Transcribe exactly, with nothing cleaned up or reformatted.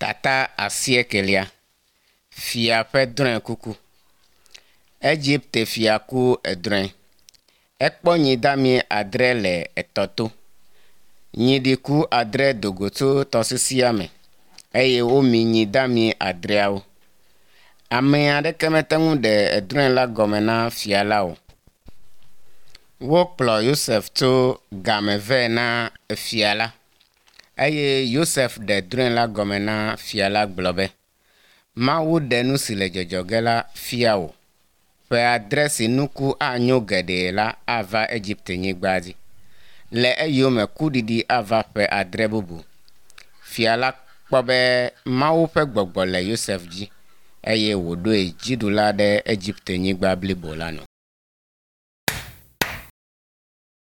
Tata asiekelia fia ƒe drɔ̃e kuku. Egypte fia ku edrɔ̃e. Ekpɔ nyi dami adre le etɔ to. Nyi ɖiku adre dogo tso tɔsisia me eye womi nyi dami adreawo. Ame aɖeke mete ŋu ɖe edrɔ̃e la gɔme na fia la o. Wokplɔ Yosef tso game ve na fia la eye Yosef ɖe drɔ̃e la gɔme na fia la gblɔ be, Mawu ɖe nu si le dzɔdzɔge la fia wò. Ƒe adre si nuku anyo geɖe la ava Egypte nyigba dzi. Le eyome kuɖiɖi ava ƒe adre bubu. Fia la kpɔ be Mawu ƒe gbɔgbɔ le Yosef dzi eye wòɖoe dziɖula ɖe Egypte nyigba blibo la nu.